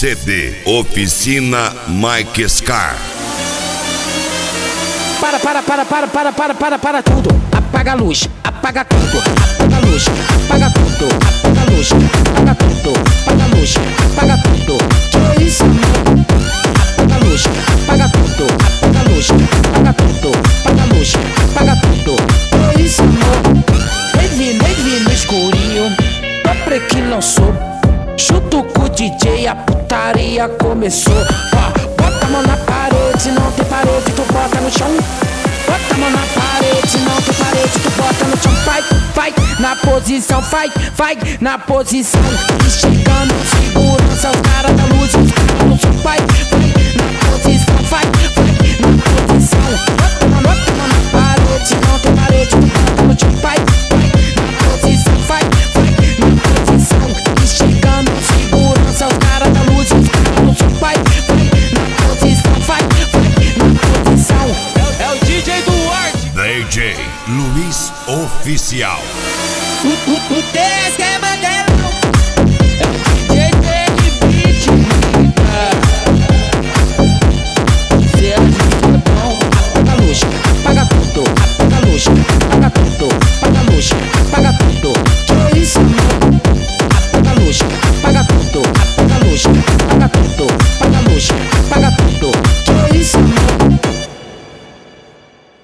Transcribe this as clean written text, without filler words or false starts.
CD Oficina Mike Scar. Para tudo. Apaga a luz, apaga tudo. Apaga a luz, apaga tudo. Apaga a luz, apaga tudo. Apaga a luz, apaga tudo. Que isso, amor? Apaga a luz, apaga tudo. Apaga a luz, apaga tudo. Apaga a luz, apaga tudo. Que isso, amor? Nem vi no escurinho. O break lançou. Chuto com o DJ, a putaria começou. Ó, bota a mão na parede, não tem parede, tu bota no chão. Bota a mão na parede, não tem parede, tu bota no chão. Vai, na posição, vai, na posição. E chegando, segurança, os caras da luz, os caras no chão. Vai, na posição, vai, na posição. Bota a mão na parede, não tem parede, tu bota no chão. Vai, na posição, vai, na posição. E chegando, segurança, os caras da luz, os caras no chão. Vai, na posição, vai, na posição. É o DJ Duarte. DJ Luiz Oficial. Desce, quer manter